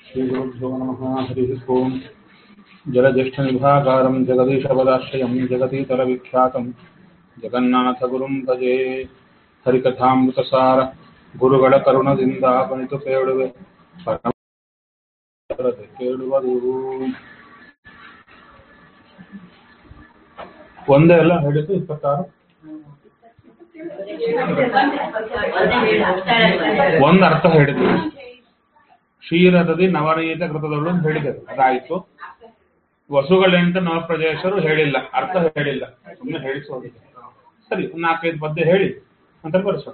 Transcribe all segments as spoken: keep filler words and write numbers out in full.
श्रीगुरुभ्यो नमः। हरिः ओम्। जलज्येष्ठनिभाकारं जगदीशपदाश्रयं जगतीतरविख्यातं जगन्नाथगुरुं भजे। ಹರಿಕಥಾಮೃತಸಾರ ಗುರುಗಳ ಕರುಣದಿಂದ ಪಣಿತು ಕೇಳುವೆ ಪರಮತೆ ಕೇಳುವುದು ಒಂದೇ ಅಲ್ಲ ಹೇಳಿದ್ದು ಇಪ್ಪತ್ತಾರು ಒಂದು ಅರ್ಥ ಹೇಳಿದ್ರು. ಕ್ಷೀರದದಿ ನವನೀತ ಕೃತದಳು ಅಂತ ಹೇಳಿದರು, ಅದಾಯ್ತು. ವಸುಗಳೆಂತ ನವಪ್ರಜೇಶರು ಹೇಳಿಲ್ಲ, ಅರ್ಥ ಹೇಳಿಲ್ಲ, ಸುಮ್ಮನೆ ಹೇಳಿಸೋದಿಲ್ಲ. ಸರಿ, ನಾಲ್ಕೈದು ಪದ್ಯ ಹೇಳಿ ಅಂತ ಬರೆಸೋಣ.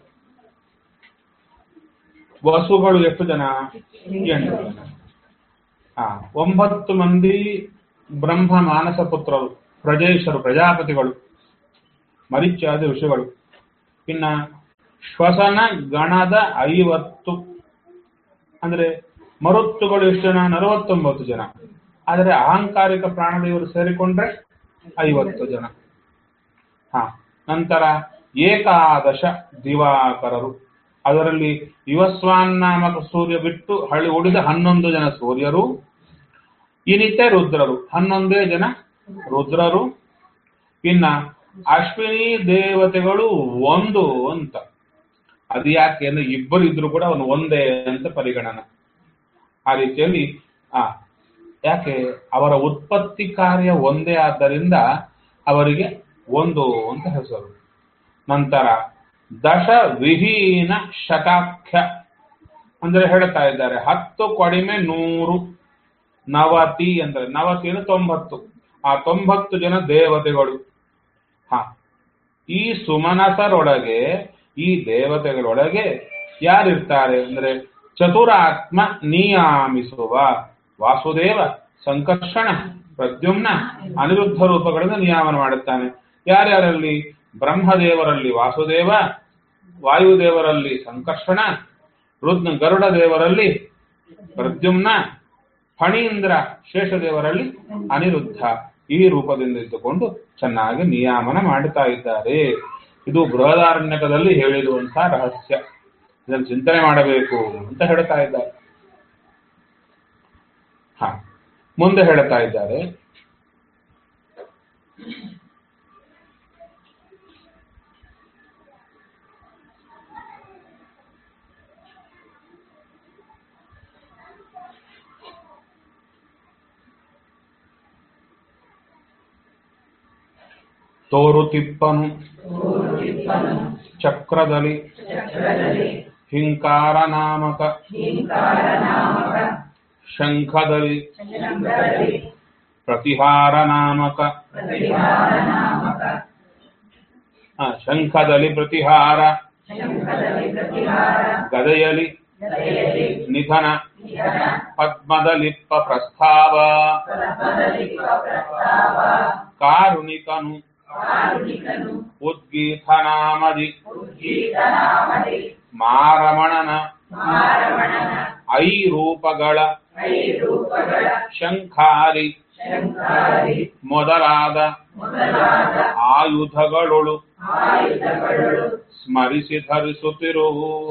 ವಸುಗಳು ಎಷ್ಟು ಜನ? ಎಂಟು ಜನ. ಹಾ, ಒಂಬತ್ತು ಮಂದಿ ಬ್ರಹ್ಮ ಮಾನಸ ಪುತ್ರರು, ಪ್ರಜೇಶರು, ಪ್ರಜಾಪತಿಗಳು, ಮರಿಚ್ಯಾದಿ ಋಷಿಗಳು. ಇನ್ನ ಶ್ವಸನ ಗಣದ ಐವತ್ತು ಅಂದ್ರೆ ಮರುತ್ತುಗಳು ಎಷ್ಟು ಜನ? ನಲವತ್ತೊಂಬತ್ತು ಜನ. ಆದರೆ ಅಹಂಕಾರಿಕ ಪ್ರಾಣದೇವರು ಸೇರಿಕೊಂಡ್ರೆ ಐವತ್ತು ಜನ. ಹಾ, ನಂತರ ಏಕಾದಶ ದಿವಾಕರರು, ಅದರಲ್ಲಿ ಯುವಸ್ವಾನ್ನಾಮಕ ಸೂರ್ಯ ಬಿಟ್ಟು ಹಳಿ ಉಳಿದ ಹನ್ನೊಂದು ಜನ ಸೂರ್ಯರು. ಇನಿತೆ ರುದ್ರರು, ಹನ್ನೊಂದೇ ಜನ ರುದ್ರರು. ಇನ್ನ ಅಶ್ವಿನಿ ದೇವತೆಗಳು ಒಂದು ಅಂತ. ಅದು ಯಾಕೆ ಅಂದ್ರೆ ಇಬ್ಬರು ಇದ್ರು ಕೂಡ ಅವನು ಒಂದೇ ಅಂತ ಪರಿಗಣನ. ಆ ರೀತಿಯಲ್ಲಿ ಆ ಯಾಕೆ ಅವರ ಉತ್ಪತ್ತಿ ಕಾರ್ಯ ಒಂದೇ ಆದ್ದರಿಂದ ಅವರಿಗೆ ಒಂದು ಅಂತ ಹೆಸರು. ನಂತರ ದಶ ವಿಹೀನ ಶತಾಖ್ಯ ಅಂದ್ರೆ ಹೇಳ್ತಾ ಇದ್ದಾರೆ, ಹತ್ತು ಕಡಿಮೆ ನೂರು. ನವತಿ ಅಂದ್ರೆ ನವತಿ ಅಂದ್ರೆ ತೊಂಬತ್ತು. ಆ ತೊಂಬತ್ತು ಜನ ದೇವತೆಗಳು. ಹ, ಈ ಸುಮನಸರೊಳಗೆ, ಈ ದೇವತೆಗಳೊಳಗೆ ಯಾರಿರ್ತಾರೆ ಅಂದ್ರೆ ಚತುರಾತ್ಮ ನಿಯಾಮಿಸುವ ವಾಸುದೇವ, ಸಂಕರ್ಷಣ, ಪ್ರದ್ಯುಮ್ನ, ಅನಿರುದ್ಧ ರೂಪಗಳನ್ನು ನಿಯಾಮನ ಮಾಡುತ್ತಾನೆ. ಯಾರ್ಯಾರಲ್ಲಿ? ಬ್ರಹ್ಮದೇವರಲ್ಲಿ ವಾಸುದೇವ, ವಾಯುದೇವರಲ್ಲಿ ಸಂಕರ್ಷಣ, ರುದ್ರ ಗರುಡ ದೇವರಲ್ಲಿ ಪ್ರದ್ಯುಮ್ನ, ಫಣೀಂದ್ರ ಶೇಷದೇವರಲ್ಲಿ ಅನಿರುದ್ಧ. ಈ ರೂಪದಿಂದ ಇದ್ದುಕೊಂಡು ಚೆನ್ನಾಗಿ ನಿಯಾಮನ ಮಾಡುತ್ತಾ ಇದ್ದಾರೆ. ಇದು ಬೃಹದಾರಣ್ಯಕದಲ್ಲಿ ಹೇಳಿರುವಂತಹ ರಹಸ್ಯ. ಇದನ್ನು ಚಿಂತನೆ ಮಾಡಬೇಕು ಅಂತ ಹೇಳ್ತಾ ಇದ್ದಾರೆ. ಹ, ಮುಂದೆ ಹೇಳ್ತಾ ಇದ್ದಾರೆ, ತೋರು ತಿಪ್ಪನು ಚಕ್ರದಲ್ಲಿ ಹಿಂಕಾರ ನಾಮಕ ಶಂಖದಲ್ಲಿ ಪ್ರತಿಹಾರ ನಾಮಕ ಶಂಖದಲ್ಲಿ ಪ್ರತಿಹಾರ, ಗದೆಯಲಿ ನಿಧನ, ಪದ್ಮದಲಿಪ್ಪ ಪ್ರಸ್ತಾವ, ಕಾರುಣಿಕನು ಉದ್ಗೀತನಾಮದಿ ಮಾರಮಣನ ಐ ರೂಪಗಳ ಶಂಖಾರಿ ಮೊದಲಾದ ಆಯುಧಗಳೊಳು ಸ್ಮರಿಸಿ ಧರಿಸುತ್ತಿರು.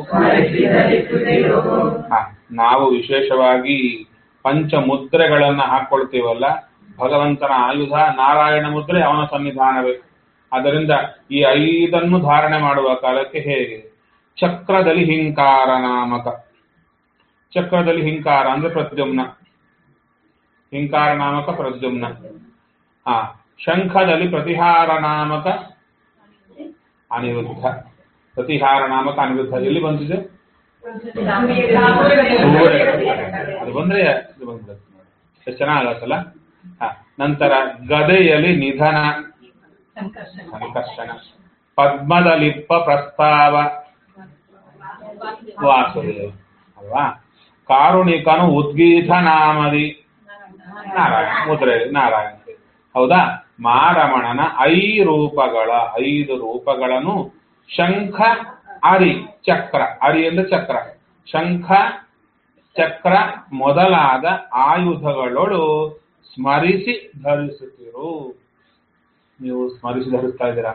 ನಾವು ವಿಶೇಷವಾಗಿ ಪಂಚಮುದ್ರೆಗಳನ್ನ ಹಾಕೊಳ್ತೀವಲ್ಲ, ಭಗವಂತನ ಆಯುಧ ನಾರಾಯಣ ಮುದ್ರೆ, ಅವನ ಸನ್ನಿಧಾನವೇ. ಆದ್ದರಿಂದ ಈ ಐದನ್ನು ಧಾರಣೆ ಮಾಡುವ ಕಾಲಕ್ಕೆ ಹೇಗೆ? ಚಕ್ರದಲ್ಲಿ ಹಿಂಕಾರ ನಾಮಕ, ಚಕ್ರದಲ್ಲಿ ಹಿಂಕಾರ ಅಂದ್ರೆ ಪ್ರದ್ಯುಮ್ನ, ಹಿಂಕಾರ ನಾಮಕ ಪ್ರದ್ಯುಮ್ನ. ಆ ಶಂಖದಲ್ಲಿ ಪ್ರತಿಹಾರ ನಾಮಕ ಅನಿರುದ್ಧ, ಪ್ರತಿಹಾರ ನಾಮಕ ಅನಿರುದ್ಧ. ಎಲ್ಲಿ ಬಂದಿದೆ? ಅದು ಬಂದ್ರೆ ಇದು ಬಂದ್ಬಿಡುತ್ತೆ, ಎಷ್ಟು ಚೆನ್ನಾಗತ್ತಲ್ಲ. ಹ, ನಂತರ ಗದೆಯಲ್ಲಿ ನಿಧನ ಸಂಕರ್ಷಣ, ಪದ್ಮದಲಿಪ್ಪ ಪ್ರಸ್ತಾವ ವಾಸುದೇವ ಅಲ್ವಾ. ಕಾರುಣಿಕನು ಉದ್ಗೀತ ನಾಮದಿ ನಾರಾಯಣ ಮುದ್ರೆ, ನಾರಾಯಣ ಹೌದಾ. ಮಾರಮಣನ ಐ ರೂಪಗಳ, ಐದು ರೂಪಗಳನ್ನು ಶಂಖ ಅರಿ ಚಕ್ರ, ಅರಿ ಅಂದ್ರೆ ಚಕ್ರ, ಶಂಖ ಚಕ್ರ ಮೊದಲಾದ ಆಯುಧಗಳೊಳು ಸ್ಮರಿಸಿ ಧರಿಸುತ್ತಿರು. ನೀವು ಸ್ಮರಿಸಿ ಧರಿಸ್ತಾ ಇದ್ದೀರಾ?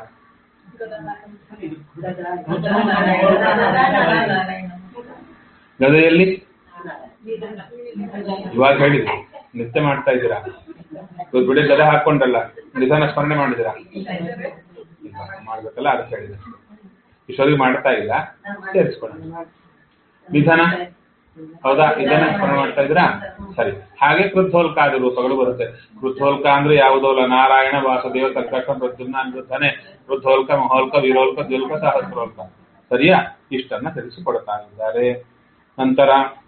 ಗದೆಯಲ್ಲಿ ಇವಾಗ ಹೇಳಿದ್ರಿ ನಿತ್ಯ ಮಾಡ್ತಾ ಇದ್ದೀರಾ? ಇವಾಗ ಬಿಡಿ ಗದೆ ಹಾಕೊಂಡಲ್ಲ ನಿಧಾನ ಸ್ಮರಣೆ ಮಾಡಿದಿರಾ? ಮಾಡ್ಬೇಕಲ್ಲ ಅದಕ್ಕೆ ಹೇಳಿದೆ. ಇಷ್ಟೊತ್ತಿಗೆ ಮಾಡ್ತಾ ಇಲ್ಲ, ಸೇರಿಸ್ಕೊಳ್ಳೋಣ. ನಿಧಾನ ಹೌದಾ? ಇದನ್ನ ಸ್ಮರಣೆ ಮಾಡ್ತಾ ಇದ್ದೀರಾ? ಸರಿ. ಹಾಗೆ ಕೃದ್ಧೋಲ್ಕಾದಿ ರೂಪಗಳು ಬರುತ್ತೆ. ಕೃದ್ಧೋಲ್ಕ ಅಂದ್ರೆ ಯಾವುದೋಲ್ಲ, ನಾರಾಯಣ, ವಾಸುದೇವ, ಸಂಕರ್ಷಣ, ಪ್ರದ್ಯುಮ್ನ ಅನಿರುದ್ಧನೆ. ಕೃದ್ಧೋಲ್ಕ, ಮಹೋಲ್ಕ, ವೀರೋಲ್ಕ, ದ್ಯುಲ್ಕ, ಸಹಸ್ರೋಲ್ಕ. ಸರಿಯಾ? ಇಷ್ಟನ್ನ ತಿಳಿಸಿಕೊಡ್ತಾ ಇದ್ದಾರೆ. ನಂತರ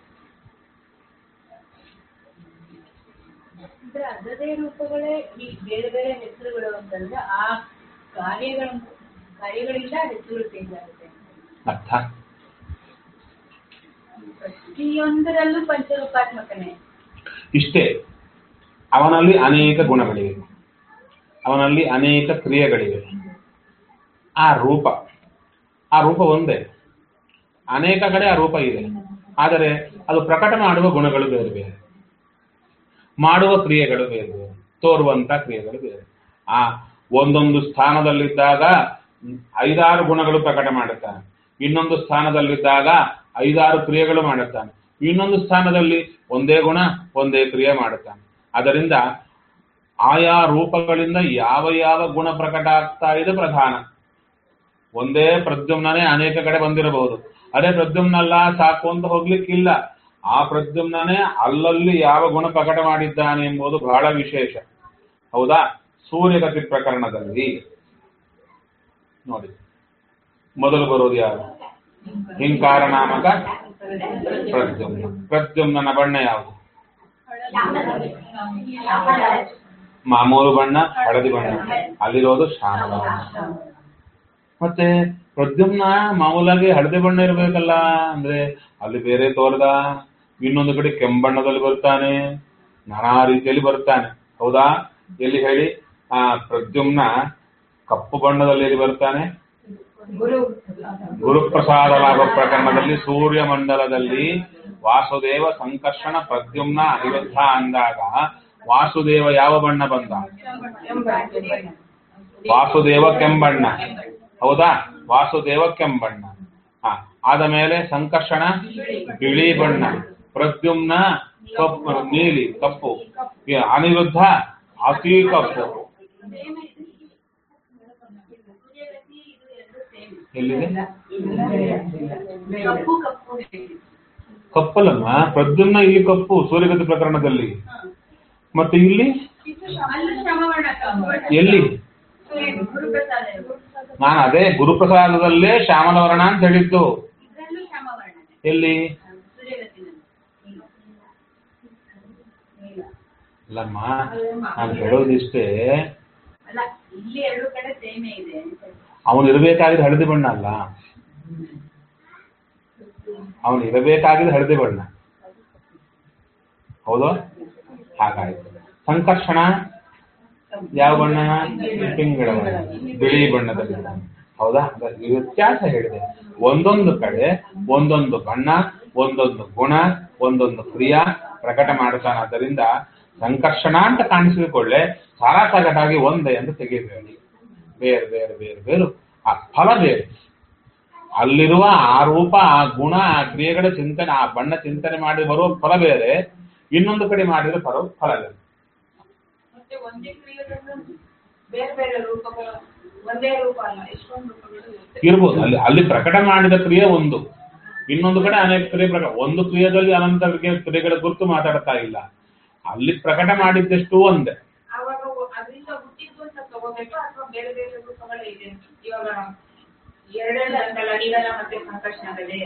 ಅದದೇ ರೂಪಗಳೇ ಈ ಬೇರೆ ಬೇರೆ ಹೆಸರುಗಳು ಅಂತಂದ್ರೆ ಆ ಕಾರ್ಯಗಳ ಕಾರ್ಯಗಳಿಂದ ಹೆಸರುಗಳು ಚೇಂಜ್ ಆಗುತ್ತೆ. ಅರ್ಥ ಪ್ರತಿಯೊಂದರಲ್ಲೂ ಪಂಚರೂಪಾತ್ಮಕನೇ. ಇಷ್ಟೇ. ಅವನಲ್ಲಿ ಅನೇಕ ಗುಣಗಳಿವೆ, ಅವನಲ್ಲಿ ಅನೇಕ ಕ್ರಿಯೆಗಳಿವೆ. ಆ ರೂಪ ಆ ರೂಪ ಒಂದೇ, ಅನೇಕ ಕಡೆ ಆ ರೂಪ ಇದೆ. ಆದರೆ ಅದು ಪ್ರಕಟ ಮಾಡುವ ಗುಣಗಳು ಬೇರೆ ಬೇರೆ, ಮಾಡುವ ಕ್ರಿಯೆಗಳು ಬೇರೆ ಬೇರೆ, ತೋರುವಂತ ಕ್ರಿಯೆಗಳು ಬೇರೆ. ಆ ಒಂದೊಂದು ಸ್ಥಾನದಲ್ಲಿದ್ದಾಗ ಐದಾರು ಗುಣಗಳು ಪ್ರಕಟ ಮಾಡುತ್ತಾನೆ, ಇನ್ನೊಂದು ಸ್ಥಾನದಲ್ಲಿದ್ದಾಗ ಐದಾರು ಕ್ರಿಯೆಗಳು ಮಾಡುತ್ತಾನೆ, ಇನ್ನೊಂದು ಸ್ಥಾನದಲ್ಲಿ ಒಂದೇ ಗುಣ ಒಂದೇ ಕ್ರಿಯೆ ಮಾಡುತ್ತಾನೆ. ಅದರಿಂದ ಆಯಾ ರೂಪಗಳಿಂದ ಯಾವ ಯಾವ ಗುಣ ಪ್ರಕಟ ಆಗ್ತಾ ಇದೆ ಪ್ರಧಾನ. ಒಂದೇ ಪ್ರದ್ಯುಮ್ನೇ ಅನೇಕ ಕಡೆ ಬಂದಿರಬಹುದು, ಅದೇ ಪ್ರದ್ಯುಮ್ನಲ್ಲ ಸಾಕು ಅಂತ ಹೋಗ್ಲಿಕ್ಕಿಲ್ಲ. ಆ ಪ್ರದ್ಯುಮ್ನೇ ಅಲ್ಲಲ್ಲಿ ಯಾವ ಗುಣ ಪ್ರಕಟ ಮಾಡಿದ್ದಾನೆ ಎಂಬುದು ಬಹಳ ವಿಶೇಷ. ಹೌದಾ? ಸೂರ್ಯಗತಿ ಪ್ರಕರಣದಲ್ಲಿ ನೋಡಿ, ಮೊದಲು ಬರೋದು ಯಾರು? ಹಿಂಕಾರ ನಾಮಕ ಪ್ರದ್ಯುಮ್ನ. ಪ್ರದ್ಯುಮ್ನ ಬಣ್ಣ ಯಾವುದು? ಮಾಮೂಲು ಬಣ್ಣ, ಹಳದಿ ಬಣ್ಣ. ಅಲ್ಲಿರೋದು ಶ್ಯಾಮಲ ಬಣ್ಣ. ಮತ್ತೆ ಪ್ರದ್ಯುಮ್ನ ಮಾಮೂಲಾಗಿ ಹಳದಿ ಬಣ್ಣ ಇರಬೇಕಲ್ಲ ಅಂದ್ರೆ ಅಲ್ಲಿ ಬೇರೆ ತೋರದ, ಇನ್ನೊಂದು ಕಡೆ ಕೆಂಬಣ್ಣದಲ್ಲಿ ಬರ್ತಾನೆ, ನಾನಾ ರೀತಿಯಲ್ಲಿ ಬರ್ತಾನೆ. ಹೌದಾ? ಎಲ್ಲಿ ಹೇಳಿ? ಆ ಪ್ರದ್ಯುಮ್ನ ಕಪ್ಪು ಬಣ್ಣದಲ್ಲಿ ಬರ್ತಾನೆ. ಗುರುಪ್ರಸಾದ ಲಾಭ ಪ್ರಕರಣದಲ್ಲಿ ಸೂರ್ಯ ಮಂಡಲದಲ್ಲಿ ವಾಸುದೇವ, ಸಂಕರ್ಷಣ, ಪ್ರದ್ಯುಮ್ನ, ಅನಿರುದ್ಧ ಅಂದಾಗ ವಾಸುದೇವ ಯಾವ ಬಣ್ಣ ಬಂದ? ವಾಸುದೇವ ಕೆಂಬಣ್ಣ. ಹೌದಾ? ವಾಸುದೇವ ಕೆಂಬಣ್ಣ. ಹ ಆದ ಮೇಲೆ ಸಂಕರ್ಷಣ ಬಿಳಿ ಬಣ್ಣ, ಪ್ರದ್ಯುಮ್ನ ಕಪ್ಪು, ನೀಲಿ ಕಪ್ಪು, ಅನಿರುದ್ಧ ಅತಿ ಕಪ್ಪು. ಎಲ್ಲಿದೆ? ಕಪ್ಪಲ್ಲಮ್ಮ, ಪ್ರದ್ಯುಮ್ನ ಇಲ್ಲಿ ಕಪ್ಪು ಸೂರ್ಯಗತಿ ಪ್ರಕರಣದಲ್ಲಿ. ಮತ್ತೆ ಇಲ್ಲಿ ಎಲ್ಲಿ? ನಾನು ಅದೇ ಗುರುಪ್ರಸಾದದಲ್ಲೇ ಶ್ಯಾಮಲವರ್ಣ ಅಂತ ಹೇಳಿದ್ದು. ಎಲ್ಲಿ? ಅಲ್ಲಮ್ಮ, ನಾನು ಹೇಳೋದಿಷ್ಟೇ. ಅವನು ಇರಬೇಕಾಗಿದ್ದು ಹಳದಿ ಬಣ್ಣ ಅಲ್ಲ, ಅವನು ಇರಬೇಕಾಗಿದ್ದು ಹಳದಿ ಬಣ್ಣ. ಹೌದು? ಹಾಗಾಯ್ತು. ಸಂಕರ್ಷಣ ಯಾವ ಬಣ್ಣ? ಪಿಂಗಳ ಬಣ್ಣ, ಬಿಳಿ ಬಣ್ಣದಲ್ಲಿ. ಹೌದಾ? ಈ ವ್ಯತ್ಯಾಸ ಹೇಳಿದೆ. ಒಂದೊಂದು ಕಡೆ ಒಂದೊಂದು ಬಣ್ಣ, ಒಂದೊಂದು ಗುಣ, ಒಂದೊಂದು ಕ್ರಿಯಾ ಪ್ರಕಟ ಮಾಡುತ್ತಾನೆ. ಆದ್ದರಿಂದ ಸಂಕರ್ಷಣ ಅಂತ ಕಾಣಿಸಿಕೊಳ್ಳೆ, ಸಾರಾ ಸಗಟಾಗಿ ಒಂದೇ ಅಂತ ತೆಗೆಯಬೇಡಿ. ಬೇರೆ ಬೇರೆ ಬೇರೆ ಬೇರೆ ಆ ಫಲ ಬೇರೆ. ಅಲ್ಲಿರುವ ಆ ರೂಪ, ಆ ಗುಣ, ಆ ಕ್ರಿಯೆಗಳ ಚಿಂತನೆ, ಆ ಬಣ್ಣ ಚಿಂತನೆ ಮಾಡಿ ಬರುವ ಫಲ ಬೇರೆ, ಇನ್ನೊಂದು ಕಡೆ ಮಾಡಿದ್ರೆ ಬರೋ ಫಲ ಬೇರೆ. ಇರ್ಬೋದು. ಅಲ್ಲಿ ಅಲ್ಲಿ ಪ್ರಕಟ ಮಾಡಿದ ಕ್ರಿಯೆ ಒಂದು, ಇನ್ನೊಂದು ಕಡೆ ಅನೇಕ ಕ್ರಿಯೆ ಪ್ರಕಟ. ಒಂದು ಕ್ರಿಯೆದಲ್ಲಿ ಅನಂತ ಕ್ರಿಯೆಗಳ ಗುರುತು ಮಾತಾಡ್ತಾ ಇಲ್ಲ, ಅಲ್ಲಿ ಪ್ರಕಟ ಮಾಡಿದ್ದಷ್ಟು ಒಂದೇ. ಎರಡೆರಡು ಅಂತಲ್ಲ, ನಿಧನ ಮತ್ತೆ ಸಂಕರ್ಷಣದಲ್ಲಿ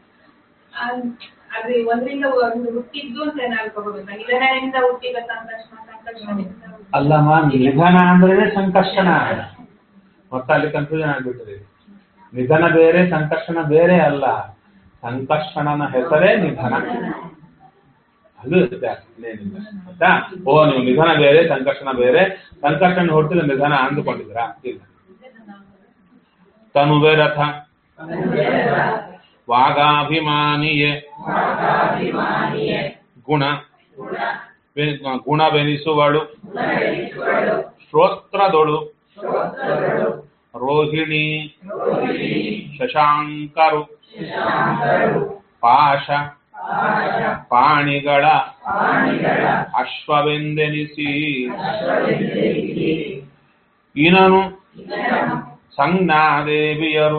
ಅದು ಒಂದರಿಂದ ಒಂದು ಹುಟ್ಟಿದ್ದು ಅಂತ ನಾವು ತಗೋಬೇಕು. ನಿಧನದಿಂದ ಹುಟ್ಟಿದ ಸಂಕರ್ಷಣ, ಸಂಕರ್ಷಣದಿಂದ ಅಲ್ಲಮ್ಮ, ನಿಧನ ಅಂದ್ರೆ ಸಂಕರ್ಷಣ. ಮತ್ತೆ ಅಲ್ಲಿ ಕನ್ಫ್ಯೂಷನ್ ಆಗ್ಬಿಟ್ರಿ. ನಿಧನ ಬೇರೆ, ಸಂಕರ್ಷಣ ಬೇರೆ ಅಲ್ಲ. ಸಂಕರ್ಷಣನ ಹೆಸರೇ ನಿಧನ. ಅದು ಏನಿಲ್ಲ ಆಯ್ತಾ? ಓ, ನೀವು ನಿಧನ ಬೇರೆ ಸಂಕರ್ಷಣ ಬೇರೆ, ಸಂಕರ್ಷಣ ಹೊರಟಿದ ನಿಧನ ಅಂದುಕೊಂಡಿದ್ದೀರಾ? ಇಲ್ಲ. ತನುವೆ ರಥ ವಾಗಾಭಿಮಾನಿಯೇ ಗುಣ ಗುಣವೆನಿಸುವಳು ಶ್ರೋತ್ರದೊಳು ರೋಹಿಣಿ ಶಶಾಂಕರು ಪಾಶ ಪಾಣಿಗಳ ಅಶ್ವವೆಂದೆನಿಸಿ ಈನನು ಸಂಜ್ಞಾದೇವಿಯರು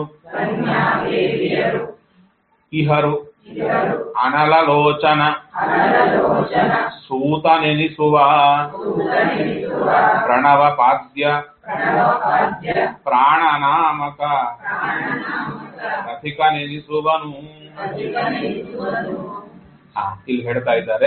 ಇಹರು ಅನಲಲೋಚನ ಸೂತನೆನಿಸುವ ಪ್ರಣವಪಾದ್ಯ ಪ್ರಾಣನಾಮಕ ರಥಿಕನೆನಿಸುವನು. ಹಾ, ಇಲ್ಲಿ ಹೇಳ್ತಾ ಇದ್ದಾರೆ.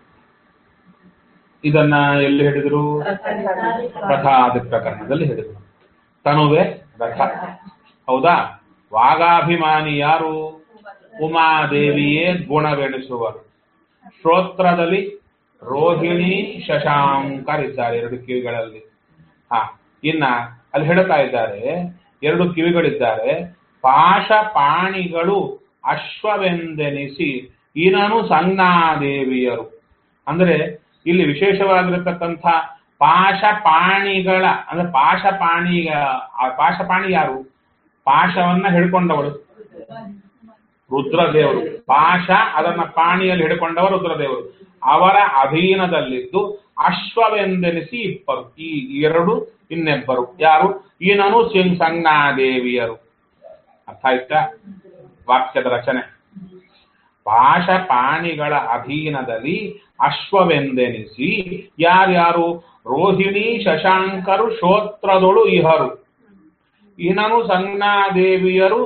ಇದನ್ನ ಎಲ್ಲಿ ಹೇಳಿದ್ರು? ರಥಾದಿ ಪ್ರಕರಣದಲ್ಲಿ ಹೇಳಿದ್ರು. ತನುವೆ ರಥ, ಹೌದಾ? ವಾಗಾಭಿಮಾನಿ ಯಾರು? ಉಮಾದೇವಿಯೇ ಗುಣವೆಣಿಸುವರು. ಶ್ರೋತ್ರದಲ್ಲಿ ರೋಹಿಣಿ ಶಶಾಂಕರಿದ್ದಾರೆ, ಎರಡು ಕಿವಿಗಳಲ್ಲಿ. ಹಾ, ಇನ್ನ ಅಲ್ಲಿ ಹೇಳ್ತಾ ಇದ್ದಾರೆ, ಎರಡು ಕಿವಿಗಳಿದ್ದಾರೆ. ಪಾಶಪಾಣಿಗಳು ಅಶ್ವವೆಂದೆನಿಸಿ ಈನನು ಸಂಜ್ಞಾದೇವಿಯರು. ಅಂದ್ರೆ ಇಲ್ಲಿ ವಿಶೇಷವಾಗಿರತಕ್ಕಂಥ ಪಾಶಪಾಣಿಗಳ ಅಂದ್ರೆ ಪಾಶಪಾಣಿ, ಪಾಶಪಾಣಿ ಯಾರು? ಪಾಶವನ್ನ ಹಿಡ್ಕೊಂಡವಳು ರುದ್ರದೇವರು. ಪಾಶ ಅದನ್ನ ಪಾಣಿಯಲ್ಲಿ ಹಿಡ್ಕೊಂಡವರು ರುದ್ರದೇವರು. ಅವರ ಅಧೀನದಲ್ಲಿದ್ದು ಅಶ್ವವೆಂದೆನಿಸಿ ಇಬ್ಬರು, ಈ ಎರಡು ಇನ್ನೆಬ್ಬರು ಯಾರು? ಈನನು ಸಿಂಗ್ ಸಂಜ್ಞಾದೇವಿಯರು. ಅರ್ಥ ಆಯ್ತಾ ವಾಕ್ಯದ ರಚನೆ? ಪಾಶಪಾಣಿಗಳ ಅಧೀನದಲ್ಲಿ ಅಶ್ವವೆಂದೆನಿಸಿ ಯಾರ್ಯಾರು? ರೋಹಿಣಿ ಶಶಾಂಕರು ಶ್ರೋತ್ರದೊಳು ಇಹರು. ಈನನು ಸಂಜ್ಞಾದೇವಿಯರು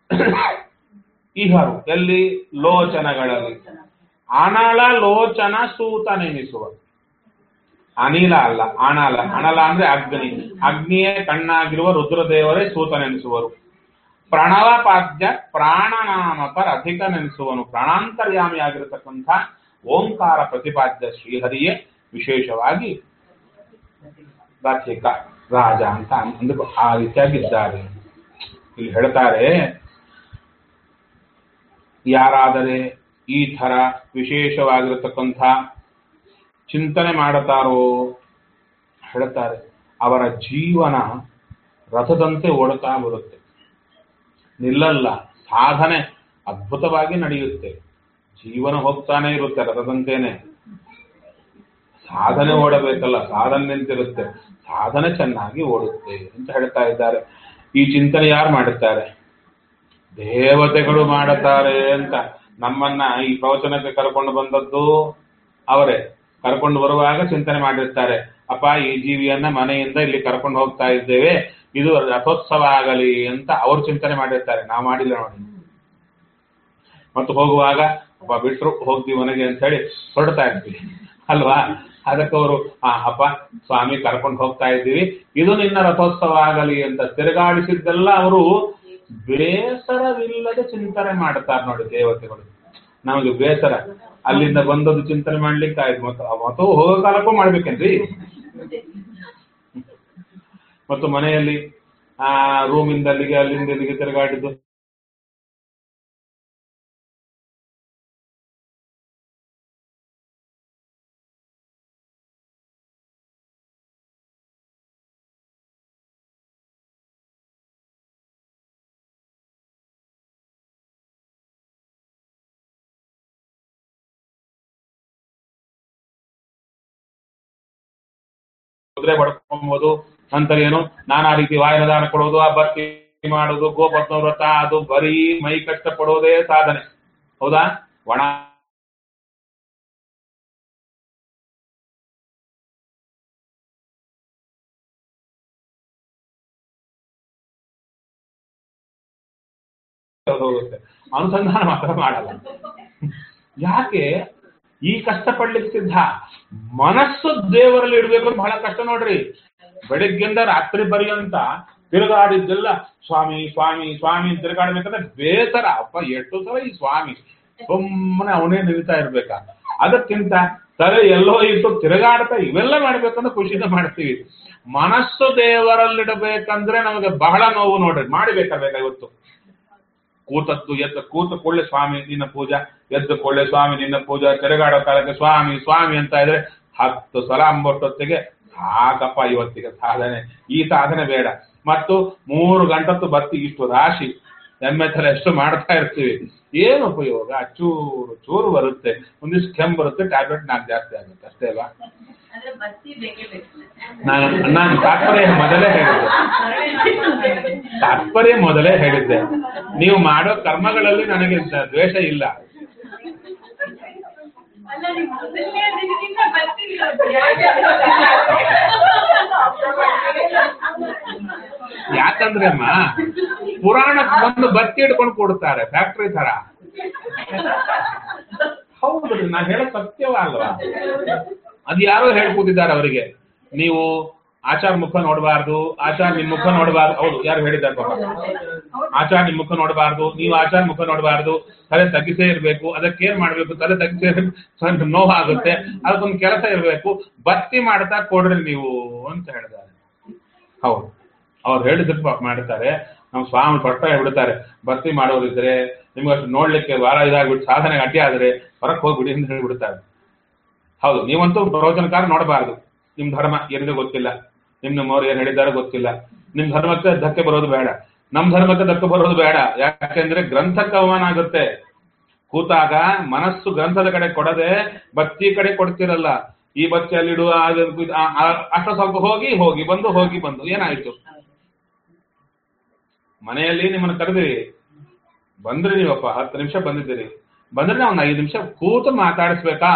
ಇಹರು ಎಲ್ಲಿ? ಲೋಚನಗಳಲ್ಲಿ. ಅನಳ ಲೋಚನ ಸೂತನೆನಿಸುವ. ಅನಿಲ ಅಲ್ಲ, ಅನಲ. ಅನಲ ಅಂದ್ರೆ ಅಗ್ನಿ. ಅಗ್ನಿಯೇ ಕಣ್ಣಾಗಿರುವ ರುದ್ರದೇವರೇ ಸೂತನೆನಿಸುವರು. ಪ್ರಣವಪಾದ್ಯ ಪ್ರಾಣನಾಮಕ ರಥಿಕನೆನಿಸುವನು. ಪ್ರಾಣಾಂತರ್ಯಾಮಿಯಾಗಿರತಕ್ಕಂಥ ಓಂಕಾರ ಪ್ರತಿಪಾದ್ಯ ಶ್ರೀಹರಿಯೇ ವಿಶೇಷವಾಗಿ ರಥಿಕ ರಾಜ ಅಂತ ಅಂದು ಆ ರೀತಿಯಾಗಿದ್ದಾರೆ. ಇಲ್ಲಿ ಹೇಳ್ತಾರೆ, ಯಾರಾದರೆ ಈ ಥರ ವಿಶೇಷವಾಗಿರತಕ್ಕಂಥ ಚಿಂತನೆ ಮಾಡುತ್ತಾರೋ ಹೇಳ್ತಾರೆ, ಅವರ ಜೀವನ ರಥದಂತೆ ಓಡುತ್ತಾ ಬರುತ್ತೆ, ನಿಲ್ಲಲ್ಲ. ಸಾಧನೆ ಅದ್ಭುತವಾಗಿ ನಡೆಯುತ್ತೆ. ಜೀವನ ಹೋಗ್ತಾನೆ ಇರುತ್ತೆ ರಥದಂತೇನೆ. ಸಾಧನೆ ಓಡಬೇಕಲ್ಲ, ಸಾಧನೆ ನಿಂತಿರುತ್ತೆ, ಸಾಧನೆ ಚೆನ್ನಾಗಿ ಓಡುತ್ತೆ ಅಂತ ಹೇಳ್ತಾ ಇದ್ದಾರೆ. ಈ ಚಿಂತನೆ ಯಾರು ಮಾಡುತ್ತಾರೆ? ದೇವತೆಗಳು ಮಾಡುತ್ತಾರೆ ಅಂತ. ನಮ್ಮನ್ನ ಈ ಪ್ರವಚನಕ್ಕೆ ಕರ್ಕೊಂಡು ಬಂದದ್ದು ಅವರೇ. ಕರ್ಕೊಂಡು ಬರುವಾಗ ಚಿಂತನೆ ಮಾಡಿರ್ತಾರೆ, ಅಪ್ಪ ಈ ಜೀವಿಯನ್ನ ಮನೆಯಿಂದ ಇಲ್ಲಿ ಕರ್ಕೊಂಡು ಹೋಗ್ತಾ ಇದ್ದೇವೆ, ಇದು ರಥೋತ್ಸವ ಆಗಲಿ ಅಂತ ಅವ್ರು ಚಿಂತನೆ ಮಾಡಿರ್ತಾರೆ. ನಾವು ಮಾಡಿಲ್ಲ ನೋಡಿ. ಮತ್ತು ಹೋಗುವಾಗ ಅಪ್ಪ ಬಿಟ್ರು ಹೋಗ್ತೀವಿ ಮನೆಗೆ ಅಂತ ಹೇಳಿ ಹೊರಡ್ತಾ ಇರ್ತೀವಿ ಅಲ್ವಾ? ಅದಕ್ಕೆ ಅವರು ಆ ಅಪ್ಪ ಸ್ವಾಮಿ ಕರ್ಕೊಂಡು ಹೋಗ್ತಾ ಇದ್ದೀವಿ, ಇದು ನಿನ್ನ ರಥೋತ್ಸವ ಆಗಲಿ ಅಂತ ತಿರುಗಾಡಿಸಿದ್ದೆಲ್ಲ ಅವರು ಬೇಸರವಿಲ್ಲದೆ ಚಿಂತನೆ ಮಾಡ್ತಾರೆ ನೋಡಿ ದೇವತೆಗಳು. ನಮಗೆ ಬೇಸರ, ಅಲ್ಲಿಂದ ಬಂದದ್ದು ಚಿಂತನೆ ಮಾಡ್ಲಿಕ್ಕೆ ಆಯ್ತು, ಮತ್ತು ಮತ್ತು ಹೋಗೋ ಕಾಲಕ್ಕೂ ಮಾಡ್ಬೇಕೇನ್ರಿ? ಮತ್ತು ಮನೆಯಲ್ಲಿ ಆ ರೂಮಿಂದ ಅಲ್ಲಿಗೆ ಅಲ್ಲಿಂದ ಇಲ್ಲಿಗೆ ತಿರುಗಾಡಿದ್ದು ಕುದುರೆ ಬಡ್ಕೊಂಬೋದು, ನಂತರ ಏನು ನಾನಾ ರೀತಿ ವಾಯನದಾನ ಕೊಡೋದು, ಆ ಭಕ್ತಿ ಮಾಡೋದು, ಗೋಪತ್ನ ವ್ರತ, ಅದು ಬರೀ ಮೈ ಕಷ್ಟ ಪಡೋದೇ ಸಾಧನೆ. ಹೌದಾ? ಒಣ ಹೋಗುತ್ತೆ, ಅನುಸಂಧಾನ ಮಾತ್ರ ಮಾಡಲ್ಲ. ಯಾಕೆ ಈ ಕಷ್ಟ ಪಡ್ಲಿಕ್ಕೆ ಸಿದ್ಧ? ಮನಸ್ಸು ದೇವರಲ್ಲಿ ಇಡ್ಬೇಕು ಅಂತ ಬಹಳ ಕಷ್ಟ ನೋಡ್ರಿ. ಬೆಳಿಗ್ಗೆಯಿಂದ ರಾತ್ರಿ ಪರ್ಯಂತ ತಿರುಗಾಡಿದ್ದೆಲ್ಲ ಸ್ವಾಮಿ ಸ್ವಾಮಿ ಸ್ವಾಮಿ ತಿರುಗಾಡ್ಬೇಕಂದ್ರೆ ಬೇಸರ. ಅಪ್ಪ ಎಷ್ಟು ಸಲ ಈ ಸ್ವಾಮಿ ಸುಮ್ಮನೆ ಅವನೇ ನಿಲ್ತಾ ಇರ್ಬೇಕಾ? ಅದಕ್ಕಿಂತ ತಲೆ ಎಲ್ಲೋ ಇಟ್ಟು ತಿರುಗಾಡ್ತಾ ಇವೆಲ್ಲ ಮಾಡ್ಬೇಕಂದ್ರೆ ಖುಷಿಯಿಂದ ಮಾಡ್ತೀವಿ. ಮನಸ್ಸು ದೇವರಲ್ಲಿಡಬೇಕಂದ್ರೆ ನಮಗೆ ಬಹಳ ನೋವು ನೋಡ್ರಿ. ಮಾಡಿಬೇಕಾಗ ಇವತ್ತು ಕೂತದ್ದು ಎದ್ದ ಕೂತ ಕೊಳ್ಳೆ ಸ್ವಾಮಿ ನಿನ್ನ ಪೂಜಾ, ಎದ್ದು ಕೊಳ್ಳೆ ಸ್ವಾಮಿ ನಿನ್ನ ಪೂಜಾ, ತಿರುಗಾಡೋ ಕಾಲಕ್ಕೆ ಸ್ವಾಮಿ ಸ್ವಾಮಿ ಅಂತ ಇದ್ರೆ ಹತ್ತು ಸಲ ಅಂಬಟ್ಟೊತ್ತಿಗೆ ಸಾಕಪ್ಪ ಇವತ್ತಿಗೆ ಸಾಧನೆ, ಈ ಸಾಧನೆ ಬೇಡ. ಮತ್ತು ಮೂರು ಗಂಟತ್ತು ಬತ್ತಿ ಇಷ್ಟು ರಾಶಿ ಎಮ್ಮೆ ತರ ಎಷ್ಟು ಮಾಡ್ತಾ ಇರ್ತೀವಿ, ಏನು ಉಪಯೋಗ? ಚೂರು ಚೂರು ಬರುತ್ತೆ, ಒಂದಿಷ್ಟು ಕೆಮ್ಮು ಬರುತ್ತೆ, ಟ್ಯಾಬ್ಲೆಟ್ ನಾಲ್ಕು ಜಾಸ್ತಿ ಆಗುತ್ತೆ ಅಷ್ಟೇ ಅಲ್ವಾ? ನಾನು ನಾನು ತಾತ್ಪರ್ಯ ಮೊದಲೇ ಹೇಳಿದ್ದೆ ತಾತ್ಪರ್ಯ ಮೊದಲೇ ಹೇಳಿದ್ದೆ ನೀವು ಮಾಡೋ ಕರ್ಮಗಳಲ್ಲಿ ನನಗೆ ದ್ವೇಷ ಇಲ್ಲ. ಯಾಕಂದ್ರೆ ಅಮ್ಮ ಪುರಾಣಕ್ಕೆ ಬಂದು ಬತ್ತಿ ಹಿಡ್ಕೊಂಡು ಕೊಡ್ತಾರೆ ಫ್ಯಾಕ್ಟ್ರಿ ತರ. ಹೌದು, ನಾನು ಹೇಳೋ ಸತ್ಯವ ಅಲ್ವಾ? ಅದು ಯಾರೋ ಹೇಳ್ಕೊತಿದ್ದಾರೆ ಅವರಿಗೆ, ನೀವು ಆಚಾರ ಮುಖ ನೋಡಬಾರ್ದು, ಆಚಾರ ನಿಮ್ ಮುಖ ನೋಡಬಾರ್ದು. ಹೌದು, ಯಾರು ಹೇಳಿದ್ದಾರೆ ಪಾಪ, ಆಚಾರ ನಿಮ್ ಮುಖ ನೋಡಬಾರ್ದು, ನೀವು ಆಚಾರ ಮುಖ ನೋಡಬಾರ್ದು, ತಲೆ ತಗ್ಗಿಸೇ ಇರ್ಬೇಕು. ಅದಕ್ಕೇನ್ ಮಾಡ್ಬೇಕು? ತಲೆ ತಗ್ಗಿಸೇ ನೋವಾಗುತ್ತೆ, ಅದಕ್ಕೊಂದು ಕೆಲಸ ಇರ್ಬೇಕು, ಬತ್ತಿ ಮಾಡ್ತಾ ಕೊಡ್ರಿ ನೀವು ಅಂತ ಹೇಳಿದ್ದಾರೆ. ಹೌದು, ಅವ್ರು ಹೇಳಿದ್ರು ಪಾಪ ಮಾಡ್ತಾರೆ. ನಮ್ಮ ಸ್ವಾಮಿ ಪಟ್ಟ ಹೇಳ್ಬಿಡ್ತಾರೆ, ಬತ್ತಿ ಮಾಡೋರಿದ್ರೆ ನಿಮ್ಗೆ ಅಷ್ಟು ನೋಡ್ಲಿಕ್ಕೆ ವಾರ ಇದಾಗ್ಬಿಟ್ಟು ಸಾಧನೆಗೆ ಅಡ್ಡಿ ಆದ್ರೆ ಹೊರಕ್ಕೆ ಹೋಗ್ಬಿಡಿ ಅಂತ ಹೇಳ್ಬಿಡ್ತಾರೆ. ಹೌದು, ನೀವಂತೂ ಪ್ರವಚನಕಾರ ನೋಡಬಾರ್ದು. ನಿಮ್ ಧರ್ಮ ಏನಿದೆ ಗೊತ್ತಿಲ್ಲ, ನಿಮ್ ನಮ್ಮವ್ರು ಏನ್ ಹೇಳಿದ್ದಾರೆ ಗೊತ್ತಿಲ್ಲ, ನಿಮ್ ಧರ್ಮಕ್ಕೆ ಧಕ್ಕೆ ಬರೋದು ಬೇಡ, ನಮ್ ಧರ್ಮಕ್ಕೆ ಧಕ್ಕೆ ಬರೋದು ಬೇಡ. ಯಾಕೆಂದ್ರೆ ಗ್ರಂಥಕ್ಕೆ ಅವಮಾನ ಆಗುತ್ತೆ. ಕೂತಾಗ ಮನಸ್ಸು ಗ್ರಂಥದ ಕಡೆ ಕೊಡದೆ ಬತ್ತಿ ಕಡೆ ಕೊಡ್ತಿರಲ್ಲ. ಈ ಬತ್ತಿ ಅಲ್ಲಿಡುವ ಅಷ್ಟ ಸ್ವಲ್ಪ ಹೋಗಿ ಹೋಗಿ ಬಂದು ಹೋಗಿ ಬಂದು ಏನಾಯ್ತು? ಮನೆಯಲ್ಲಿ ನಿಮ್ಮನ್ನು ಕರೆದಿರಿ, ಬಂದ್ರಿ ನೀವಪ್ಪ, ಹತ್ತು ನಿಮಿಷ ಬಂದಿದ್ದೀರಿ, ಬಂದ್ರೆ ನಾವು ಒಂದು ಐದು ನಿಮಿಷ ಕೂತು ಮಾತಾಡಿಸ್ಬೇಕಾ?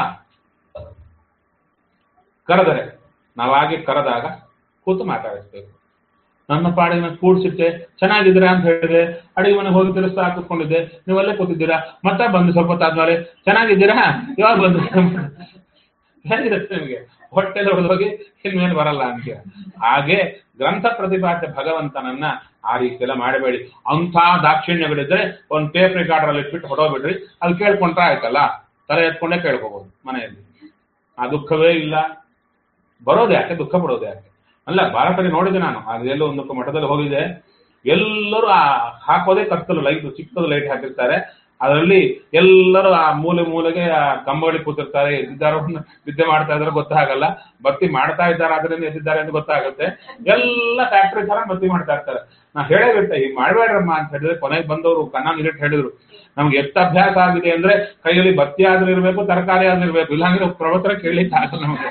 ಕರೆದರೆ ನಾವಾಗಿ ಕರೆದಾಗ ಕೂತು ಮಾತಾಡಿಸ್ಬೇಕು. ನನ್ನ ಪಾಡಿನ ಕೂಡ್ಸಿಟ್ಟೆ, ಚೆನ್ನಾಗಿದ್ದೀರಾ ಅಂತ ಹೇಳಿದ್ರೆ ಅಡಿಗೆ ಮನೆಗೆ ಹೋಗಿ ತಿರ್ಸ್ತಾ ಹಾಕಿಸ್ಕೊಂಡಿದ್ದೆ, ನೀವಲ್ಲೇ ಕೂತಿದ್ದೀರಾ, ಮತ್ತೆ ಬಂದು ಸ್ವಲ್ಪ ಹೊತ್ತಾದ್ಮೇಲೆ ಚೆನ್ನಾಗಿದ್ದೀರಾ, ಯಾವಾಗ ಬಂದು ಹೇಗಿರುತ್ತೆ ನಿಮಗೆ? ಹೊಟ್ಟೆಲ್ಲ ಹೊಡೆದೋಗಿ ಇನ್ಮೇಲೆ ಬರಲ್ಲ ಅಂತೀರ. ಹಾಗೆ ಗ್ರಂಥ ಪ್ರತಿಪಾದ್ಯ ಭಗವಂತನನ್ನ ಆ ರೀತಿ ಎಲ್ಲ ಮಾಡಬೇಡಿ. ಅಂಥ ದಾಕ್ಷಿಣ್ಯಗಳಿದ್ರೆ ಒಂದು ಟೇಪ್ ರೆಕಾರ್ಡರ್ ಅಲ್ಲಿ ಇಟ್ಬಿಟ್ಟು ಹೊಡೋಬಿಡ್ರಿ, ಅದು ಕೇಳ್ಕೊಂಡ್ರೆ ಆಯ್ತಲ್ಲ, ತಲೆ ಎತ್ಕೊಂಡೇ ಕೇಳ್ಕೋಬಹುದು ಮನೆಯಲ್ಲಿ. ಆ ದುಃಖವೇ ಇಲ್ಲ. ಬರೋದು ಯಾಕೆ? ದುಃಖ ಪಡೋದು ಯಾಕೆ? ಅಲ್ಲ, ಬಾರ ಕಡೆ ನೋಡಿದೆ ನಾನು, ಅದೆಲ್ಲೋ ಒಂದು ಮಠದಲ್ಲಿ ಹೋಗಿದೆ, ಎಲ್ಲರೂ ಆ ಹಾಕೋದೇ ಕತ್ತಲು ಲೈಟ್, ಚಿಕ್ಕದು ಲೈಟ್ ಹಾಕಿರ್ತಾರೆ, ಅದರಲ್ಲಿ ಎಲ್ಲರೂ ಆ ಮೂಲೆ ಮೂಲೆಗೆ ಆ ಕಂಬಗಳಿಗೆ ಕೂತಿರ್ತಾರೆ. ಎದ್ದಿದ್ದಾರೋ ನಿದ್ದೆ ಮಾಡ್ತಾ ಇದಾರೆ ಗೊತ್ತಾಗಲ್ಲ, ಬತ್ತಿ ಮಾಡ್ತಾ ಇದ್ದಾರೆ ಅದರಿಂದ ಎದ್ದಿದ್ದಾರೆ ಅಂತ ಗೊತ್ತಾಗುತ್ತೆ. ಎಲ್ಲ ಫ್ಯಾಕ್ಟ್ರಿ ತರ ಬತ್ತಿ ಮಾಡ್ತಾ ಇರ್ತಾರೆ. ನಾ ಹೇಳೇ ಬಿಟ್ಟೆ, ಈಗ ಮಾಡ್ಬೇಡ್ರಮ್ಮ ಅಂತ ಹೇಳಿದ್ರೆ ಕೊನೆಗೆ ಬಂದವರು ಕಣ್ಣ ನೀರಿಟ್ಟು ಹೇಳಿದ್ರು, ನಮ್ಗೆ ಎಷ್ಟು ಅಭ್ಯಾಸ ಆಗಿದೆ ಅಂದ್ರೆ ಕೈಯಲ್ಲಿ ಬತ್ತಿ ಆದ್ರೂ ಇರ್ಬೇಕು, ತರಕಾರಿ ಆದ್ರೂ ಇರ್ಬೇಕು, ಇಲ್ಲಾಂದ್ರೆ ಪ್ರವಚನ ಕೇಳಲಿಕ್ಕೆ ಆಗಲ್ಲ ನಮಗೆ.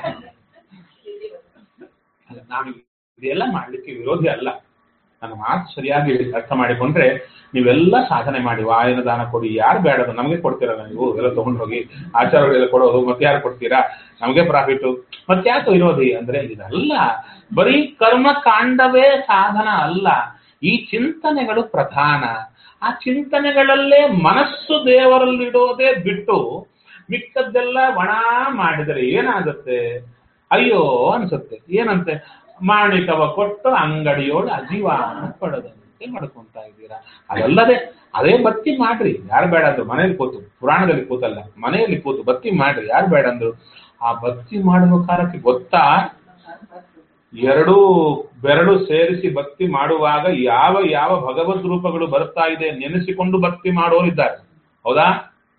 ನಾನು ಇದೆಲ್ಲ ಮಾಡ್ಲಿಕ್ಕೆ ವಿರೋಧಿ ಅಲ್ಲ, ನನ್ನ ಮಾತು ಸರಿಯಾಗಿ ಅರ್ಥ ಮಾಡಿಕೊಂಡ್ರೆ ನೀವೆಲ್ಲ ಸಾಧನೆ ಮಾಡಿ ವಾಯನ ದಾನ ಕೊಡಿ. ಯಾರು ಬೇಡದು? ನಮಗೆ ಕೊಡ್ತೀರಲ್ಲ ನೀವು, ಎಲ್ಲ ತಗೊಂಡು ಹೋಗಿ ಆಚಾರಗಳೆಲ್ಲ ಕೊಡೋದು, ಮತ್ತೆ ಯಾರು ಕೊಡ್ತೀರಾ? ನಮಗೆ ಪ್ರಾಫಿಟ್. ಮತ್ತೆ ಯಾಕೆ ವಿರೋಧಿ ಅಂದ್ರೆ ಇದೆಲ್ಲ ಬರೀ ಕರ್ಮ ಕಾಂಡವೇ ಸಾಧನ ಅಲ್ಲ, ಈ ಚಿಂತನೆಗಳು ಪ್ರಧಾನ. ಆ ಚಿಂತನೆಗಳಲ್ಲೇ ಮನಸ್ಸು ದೇವರಲ್ಲಿಡೋದೇ ಬಿಟ್ಟು ಮಿಕ್ಕದ್ದೆಲ್ಲ ಒಣ ಮಾಡಿದರೆ ಏನಾಗುತ್ತೆ? ಅಯ್ಯೋ ಅನ್ಸುತ್ತೆ. ಏನಂತೆ? ಮಾಣಿಕವ ಕೊಟ್ಟು ಅಂಗಡಿಯೋಳು ಅಜೀವಾನ ಪಡೆದಂತೆ ಮಾಡ್ಕೊಂತ ಇದ್ದೀರಾ. ಅದಲ್ಲದೆ ಅದೇ ಬತ್ತಿ ಮಾಡ್ರಿ, ಯಾರು ಬೇಡ ಅಂದ್ರು. ಮನೆಯಲ್ಲಿ ಕೂತು, ಪುರಾಣದಲ್ಲಿ ಕೂತಲ್ಲ, ಮನೆಯಲ್ಲಿ ಕೂತು ಬತ್ತಿ ಮಾಡ್ರಿ, ಯಾರು ಬೇಡ ಅಂದ್ರು. ಆ ಬತ್ತಿ ಮಾಡುವ ಕಾಲಕ್ಕೆ ಗೊತ್ತಾ, ಎರಡೂ ಬೆರಳು ಸೇರಿಸಿ ಭಕ್ತಿ ಮಾಡುವಾಗ ಯಾವ ಯಾವ ಭಗವದ್ ರೂಪಗಳು ಬರ್ತಾ ಇದೆ ನೆನೆಸಿಕೊಂಡು ಭಕ್ತಿ ಮಾಡೋರಿದ್ದಾರೆ. ಹೌದಾ?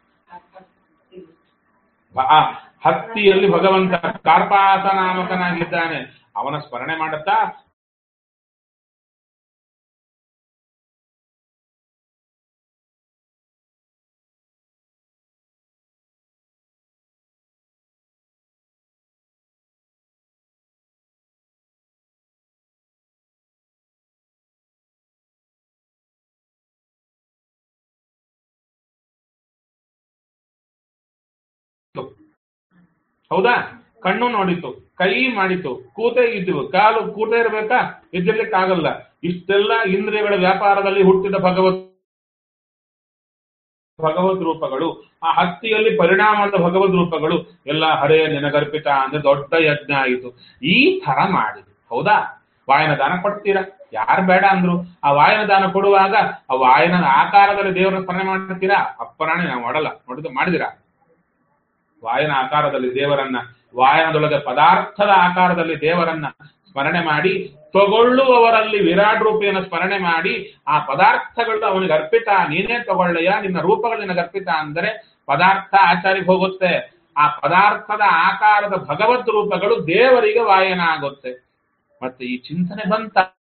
ಹತ್ತಿಯಲ್ಲಿ ಭಗವಂತ ಕಾರ್ಪಾಸ ನಾಮಕನಾಗಿದ್ದಾನೆ, ಅವನ ಸ್ಮರಣೆ ಮಾಡುತ್ತಾ ಹೌದಾ? ಕಣ್ಣು ನೋಡಿತು, ಕೈ ಮಾಡಿತು, ಕೂತೆ ಇದ್ವು, ಕಾಲು ಕೂತೆ ಇರ್ಬೇಕಾ? ಇದ್ದಿರ್ಲಿಕ್ಕಾಗಲ್ಲ. ಇಷ್ಟೆಲ್ಲ ಇಂದ್ರಿಯಗಳ ವ್ಯಾಪಾರದಲ್ಲಿ ಹುಟ್ಟಿದ ಭಗವತ್ ಭಗವದ್ ರೂಪಗಳು, ಆ ಹತ್ತಿಯಲ್ಲಿ ಪರಿಣಾಮದ ಭಗವದ್ ರೂಪಗಳು ಎಲ್ಲ ಹರೇ ನಿನಗರ್ಪಿತ ಅಂದ್ರೆ ದೊಡ್ಡ ಯಜ್ಞ ಆಯಿತು. ಈ ತರ ಮಾಡಿ. ಹೌದಾ? ವಾಯನ ದಾನ ಕೊಡ್ತೀರಾ, ಯಾರು ಬೇಡ ಅಂದ್ರು. ಆ ವಾಯನ ದಾನ ಕೊಡುವಾಗ ಆ ವಾಯನ ಆಕಾರದಲ್ಲಿ ದೇವರ ಸ್ಮರಣೆ ಮಾಡ್ತೀರಾ? ಅಪ್ಪರಾಣಿ ನಾವು ಮಾಡಲ್ಲ, ನೋಡಿದ ಮಾಡಿದಿರಾ? ವಾಯನ ಆಕಾರದಲ್ಲಿ ದೇವರನ್ನ, ವಾಯನದೊಳಗೆ ಪದಾರ್ಥದ ಆಕಾರದಲ್ಲಿ ದೇವರನ್ನ ಸ್ಮರಣೆ ಮಾಡಿ, ತಗೊಳ್ಳುವವರಲ್ಲಿ ವಿರಾಟ್ ರೂಪಿಯನ್ನು ಸ್ಮರಣೆ ಮಾಡಿ, ಆ ಪದಾರ್ಥಗಳು ಅವನಿಗೆ ಅರ್ಪಿತ, ನೀನೇ ತಗೊಳ್ಳೆಯ, ನಿನ್ನ ರೂಪಗಳು ನಿನಗೆ ಅರ್ಪಿತ ಅಂದರೆ ಪದಾರ್ಥ ಆಚಾರಿಗೆ ಹೋಗುತ್ತೆ. ಆ ಪದಾರ್ಥದ ಆಕಾರದ ಭಗವದ್ ರೂಪಗಳು ದೇವರಿಗೆ ವಾಯನ ಆಗುತ್ತೆ. ಮತ್ತೆ ಈ ಚಿಂತನೆ ಬಂತ